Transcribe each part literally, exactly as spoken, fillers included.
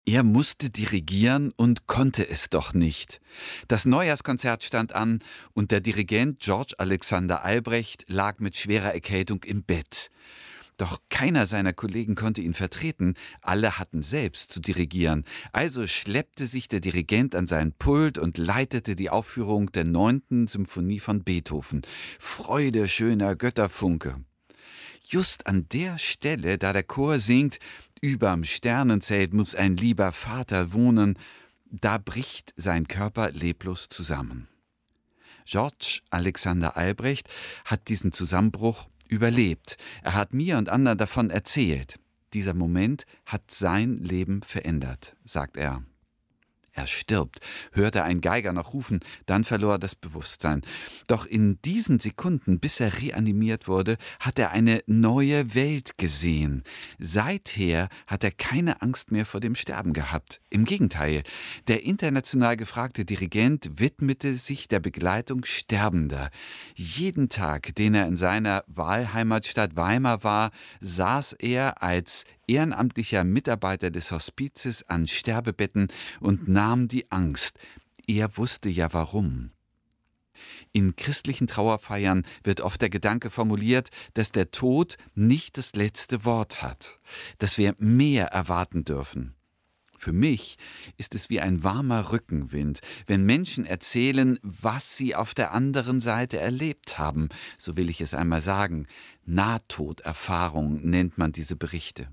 Er musste dirigieren und konnte es doch nicht. Das Neujahrskonzert stand an und der Dirigent George Alexander Albrecht lag mit schwerer Erkältung im Bett. Doch keiner seiner Kollegen konnte ihn vertreten, alle hatten selbst zu dirigieren. Also schleppte sich der Dirigent an sein Pult und leitete die Aufführung der neunten Symphonie von Beethoven. Freude schöner Götterfunke. Just an der Stelle, da der Chor singt, überm Sternenzelt muss ein lieber Vater wohnen, da bricht sein Körper leblos zusammen. George Alexander Albrecht hat diesen Zusammenbruch überlebt. Er hat mir und anderen davon erzählt. Dieser Moment hat sein Leben verändert, sagt er. Er stirbt, hörte ein Geiger noch rufen, dann verlor er das Bewusstsein. Doch in diesen Sekunden, bis er reanimiert wurde, hat er eine neue Welt gesehen. Seither hat er keine Angst mehr vor dem Sterben gehabt. Im Gegenteil, der international gefragte Dirigent widmete sich der Begleitung Sterbender. Jeden Tag, den er in seiner Wahlheimatstadt Weimar war, saß er als ehrenamtlicher Mitarbeiter des Hospizes an Sterbebetten und nahm die Angst. Er wusste ja warum. In christlichen Trauerfeiern wird oft der Gedanke formuliert, dass der Tod nicht das letzte Wort hat, dass wir mehr erwarten dürfen. Für mich ist es wie ein warmer Rückenwind, wenn Menschen erzählen, was sie auf der anderen Seite erlebt haben, so will ich es einmal sagen. Nahtoderfahrung nennt man diese Berichte.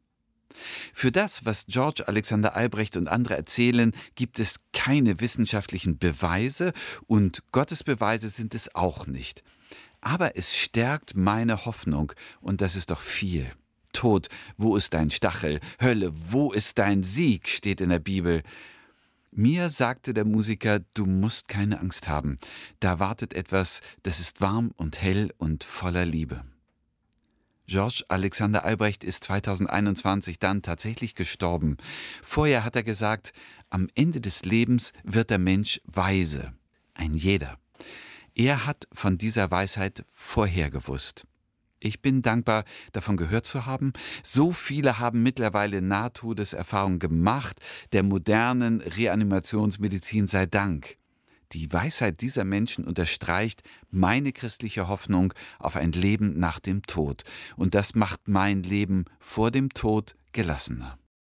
Für das, was George Alexander Albrecht und andere erzählen, gibt es keine wissenschaftlichen Beweise und Gottes Beweise sind es auch nicht. Aber es stärkt meine Hoffnung und das ist doch viel. Tod, wo ist dein Stachel? Hölle, wo ist dein Sieg? Steht in der Bibel. Mir sagte der Musiker, du musst keine Angst haben. Da wartet etwas, das ist warm und hell und voller Liebe. George Alexander Albrecht ist zweitausendeinundzwanzig dann tatsächlich gestorben. Vorher hat er gesagt, am Ende des Lebens wird der Mensch weise. Ein jeder. Er hat von dieser Weisheit vorher gewusst. Ich bin dankbar, davon gehört zu haben. So viele haben mittlerweile Nahtodeserfahrungen gemacht, der modernen Reanimationsmedizin sei Dank. Die Weisheit dieser Menschen unterstreicht meine christliche Hoffnung auf ein Leben nach dem Tod. Und das macht mein Leben vor dem Tod gelassener.